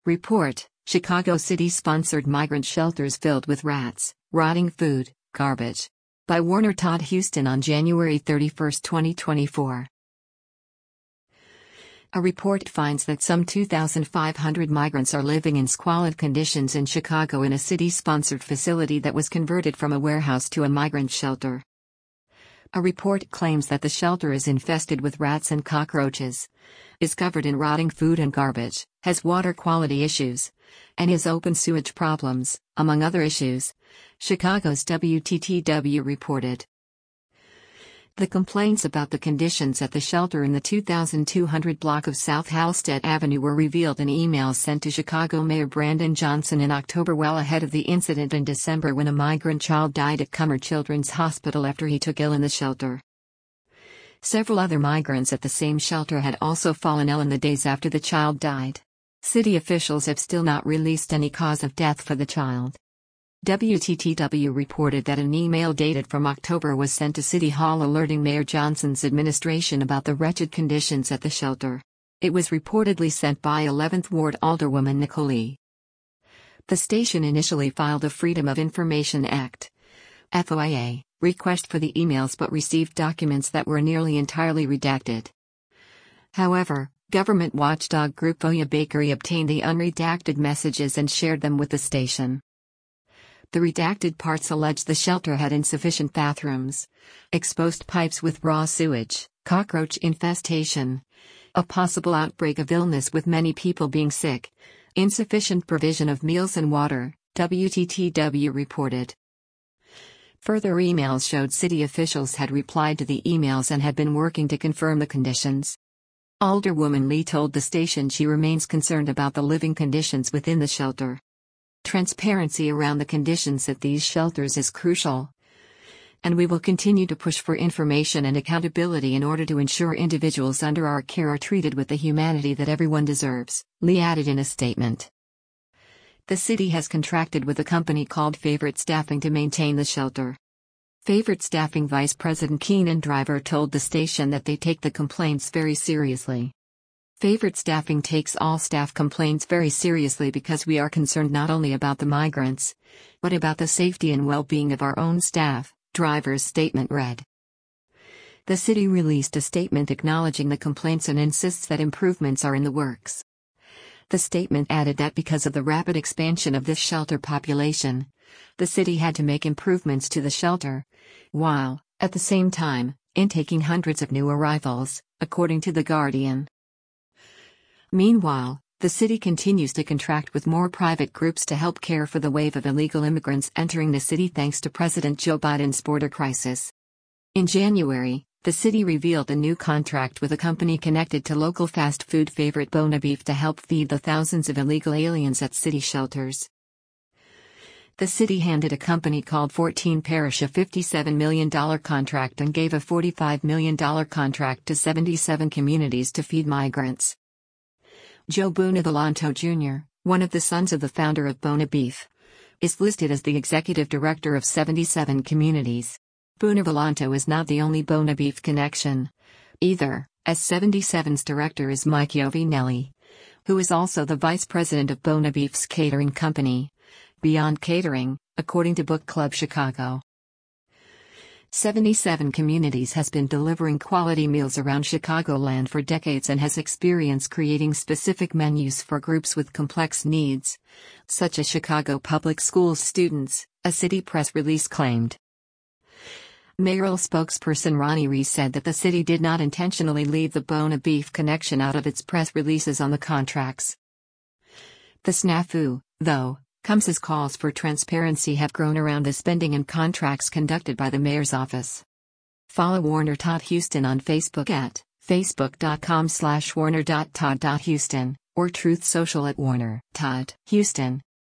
Report: Chicago City-sponsored migrant shelters filled with rats, rotting food, garbage. By Warner Todd Houston on January 31, 2024. A report finds that some 2,500 migrants are living in squalid conditions in Chicago in a city-sponsored facility that was converted from a warehouse to a migrant shelter. A report claims that the shelter is infested with rats and cockroaches, is covered in rotting food and garbage, has water quality issues, and has open sewage problems, among other issues, Chicago's WTTW reported. The complaints about the conditions at the shelter in the 2200 block of South Halstead Avenue were revealed in emails sent to Chicago Mayor Brandon Johnson in October, well ahead of the incident in December when a migrant child died at Cummer Children's Hospital after he took ill in the shelter. Several other migrants at the same shelter had also fallen ill in the days after the child died. City officials have still not released any cause of death for the child. WTTW reported that an email dated from October was sent to City Hall alerting Mayor Johnson's administration about the wretched conditions at the shelter. It was reportedly sent by 11th Ward Alderwoman Nicole Lee. The station initially filed a Freedom of Information Act (FOIA) request for the emails but received documents that were nearly entirely redacted. However, government watchdog group FOIA Bakery obtained the unredacted messages and shared them with the station. The redacted parts allege the shelter had insufficient bathrooms, exposed pipes with raw sewage, cockroach infestation, a possible outbreak of illness with many people being sick, insufficient provision of meals and water, WTTW reported. Further emails showed city officials had replied to the emails and had been working to confirm the conditions. Alderwoman Lee told the station she remains concerned about the living conditions within the shelter. Transparency around the conditions at these shelters is crucial, and we will continue to push for information and accountability in order to ensure individuals under our care are treated with the humanity that everyone deserves, Lee added in a statement. The city has contracted with a company called Favorite Staffing to maintain the shelter. Favorite Staffing Vice President Keenan Driver told the station that they take the complaints very seriously. Favorite Staffing takes all staff complaints very seriously because we are concerned not only about the migrants, but about the safety and well-being of our own staff, Driver's statement read. The city released a statement acknowledging the complaints and insists that improvements are in the works. The statement added that because of the rapid expansion of this shelter population, the city had to make improvements to the shelter, while, at the same time, intaking hundreds of new arrivals, according to The Guardian. Meanwhile, the city continues to contract with more private groups to help care for the wave of illegal immigrants entering the city thanks to President Joe Biden's border crisis. In January, the city revealed a new contract with a company connected to local fast food favorite Bona Beef to help feed the thousands of illegal aliens at city shelters. The city handed a company called 14 Parish a $57 million contract and gave a $45 million contract to 77 communities to feed migrants. Joe Bonavolonto Jr., one of the sons of the founder of Bona Beef, is listed as the executive director of 77 communities. Bonavolonto is not the only Bona Beef connection, either, as 77's director is Mike Iovinelli, who is also the vice president of Bona Beef's catering company, Beyond Catering, according to Book Club Chicago. 77 Communities has been delivering quality meals around Chicagoland for decades and has experience creating specific menus for groups with complex needs, such as Chicago Public Schools students, a city press release claimed. Mayoral spokesperson Ronnie Rees said that the city did not intentionally leave the Bona Beef connection out of its press releases on the contracts. The snafu, though, comes as calls for transparency have grown around the spending and contracts conducted by the mayor's office. Follow Warner Todd Houston on Facebook at facebook.com/warner.todd.houston or Truth Social at Warner Todd Houston.